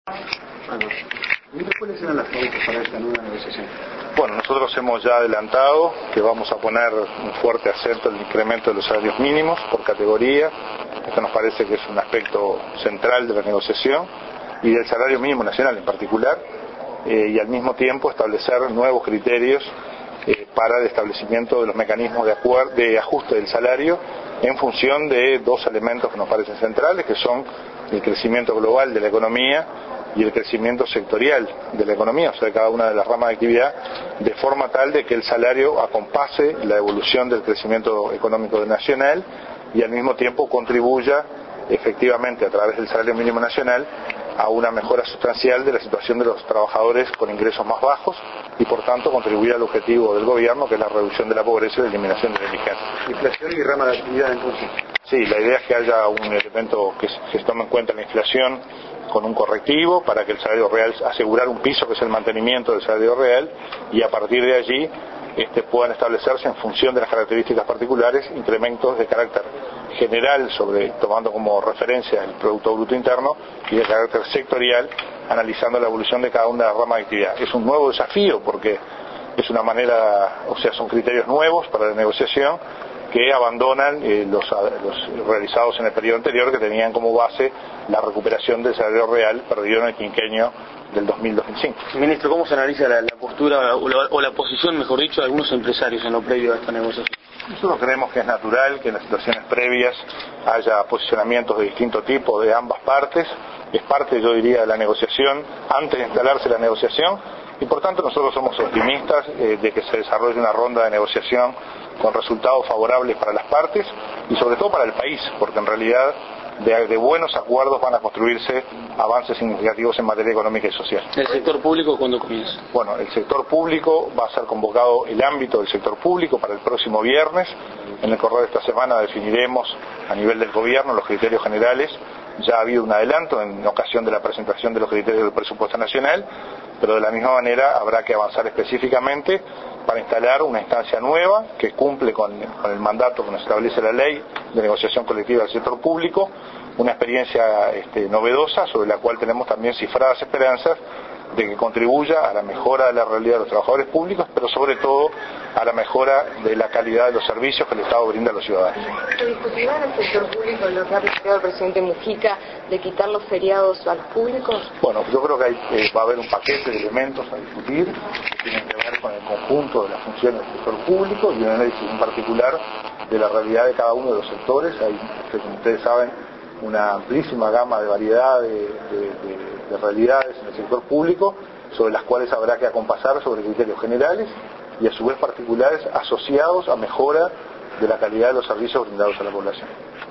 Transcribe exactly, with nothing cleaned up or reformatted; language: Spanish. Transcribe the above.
¿Cuáles serán las pautas para esta nueva negociación? Bueno, nosotros hemos ya adelantado que vamos a poner un fuerte acento en el incremento de los salarios mínimos por categoría. Esto nos parece que es un aspecto central de la negociación y del salario mínimo nacional en particular, eh, y al mismo tiempo establecer nuevos criterios eh, para el establecimiento de los mecanismos de, acuer- de ajuste del salario en función de dos elementos que nos parecen centrales, que son el crecimiento global de la economía y el crecimiento sectorial de la economía, o sea, de cada una de las ramas de actividad, de forma tal de que el salario acompase la evolución del crecimiento económico nacional y al mismo tiempo contribuya efectivamente a través del salario mínimo nacional a una mejora sustancial de la situación de los trabajadores con ingresos más bajos y por tanto contribuir al objetivo del gobierno, que es la reducción de la pobreza y la eliminación de la indigencia. Inflación y rama de actividad entonces. Sí, la idea es que haya un elemento que, que se tome en cuenta la inflación con un correctivo para que el salario real, asegurar un piso que es el mantenimiento del salario real, y a partir de allí este, puedan establecerse en función de las características particulares incrementos de carácter general, sobre tomando como referencia el Producto Bruto Interno, y de carácter sectorial, analizando la evolución de cada una de las ramas de actividad. Es un nuevo desafío porque es una manera, o sea, son criterios nuevos para la negociación que abandonan eh, los, los realizados en el periodo anterior, que tenían como base la recuperación del salario real perdido en el quinquenio del dos mil dos mil cinco. Ministro, ¿cómo se analiza la, la postura o la, o la posición, mejor dicho, de algunos empresarios en lo previo a esta negociación? Nosotros creemos que es natural que en las situaciones previas haya posicionamientos de distinto tipo de ambas partes. Es parte, yo diría, de la negociación antes de instalarse la negociación, y por tanto nosotros somos optimistas eh, de que se desarrolle una ronda de negociación con resultados favorables para las partes y sobre todo para el país, porque en realidad de, de buenos acuerdos van a construirse avances significativos en materia económica y social. ¿El sector público cuándo comienza? Bueno, el sector público va a ser convocado, el ámbito del sector público, para el próximo viernes. En el correo de esta semana definiremos a nivel del gobierno los criterios generales. Ya ha habido un adelanto en ocasión de la presentación de los criterios del presupuesto nacional, pero de la misma manera habrá que avanzar específicamente para instalar una instancia nueva que cumple con, con el mandato que nos establece la ley de negociación colectiva del sector público, una experiencia este, novedosa sobre la cual tenemos también cifradas esperanzas de que contribuya a la mejora de la realidad de los trabajadores públicos, pero sobre todo a la mejora de la calidad de los servicios que el Estado brinda a los ciudadanos. ¿Se discutirá en el sector público lo que ha planteado el presidente Mujica de quitar los feriados a los públicos? Bueno, yo creo que hay, eh, va a haber un paquete de elementos a discutir que tienen que ver con el conjunto de las funciones del sector público y un análisis en particular de la realidad de cada uno de los sectores. Hay, como ustedes saben, una amplísima gama de variedad de, de, de, de realidades en el sector público, sobre las cuales habrá que acompasar sobre criterios generales y a su vez particulares asociados a mejora de la calidad de los servicios brindados a la población.